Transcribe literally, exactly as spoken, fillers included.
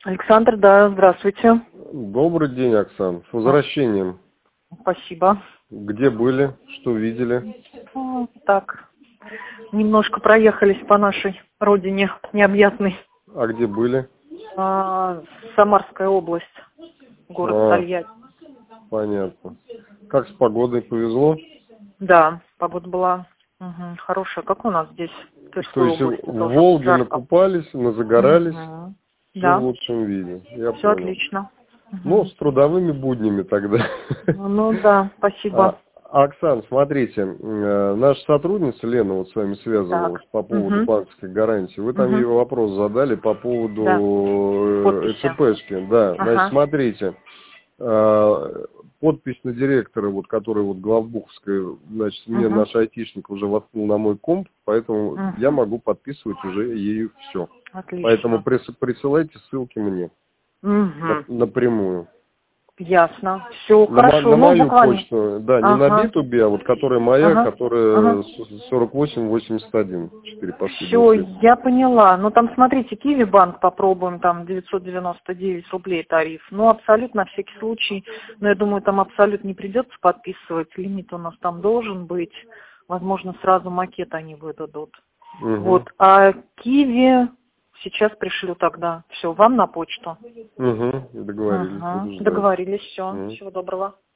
Александр, да, здравствуйте. Добрый день, Оксан. С возвращением. Спасибо. Где были? Что видели? Ну, так, немножко проехались по нашей родине необъятной. А где были? А, Самарская область, город А, Тольятти. понятно. Как с погодой? Повезло? Да, погода была угу, хорошая. Как у нас здесь, в То Тверской есть области, в тоже Волге жарко. накупались, назагорались, Угу. все в Да, лучшем виде. Я все понял. отлично. Ну, Угу. с трудовыми буднями тогда. Ну да, спасибо. А, Оксан, смотрите, э, наша сотрудница Лена вот с вами связывалась Так. по поводу Угу. банковских гарантий. Вы там ей Угу. вопрос задали по Да, поводу э, подписи. ЭЦПшки. Да, значит, Ага. смотрите. Э, Подпись на директора, вот, который вот главбуховская, значит, мне Угу. наш айтишник уже воткнул на мой комп, поэтому Угу. я могу подписывать уже ею все. Поэтому Отлично. прис- присылайте ссылки мне на- Угу. напрямую. Ясно. Все На, мо- хорошо. на Ну, мою буквально. почту, да, не на Ага. Битуби, а вот которая моя, Ага. которая Ага. сорок восемь восемьдесят один, четыре последние Все, цифры. я поняла. Ну, там, смотрите, Киви банк попробуем, там девятьсот девяносто девять рублей тариф. Ну, абсолютно, на всякий случай. Но я думаю, там абсолютно не придется подписывать. Лимит у нас там должен быть. Возможно, сразу макет они выдадут. Угу. Вот. А Киви сейчас пришлю тогда. Все, вам на почту. Угу. Договорились, Ага. буду ждать. Договорились, все. Мгм. Всего доброго.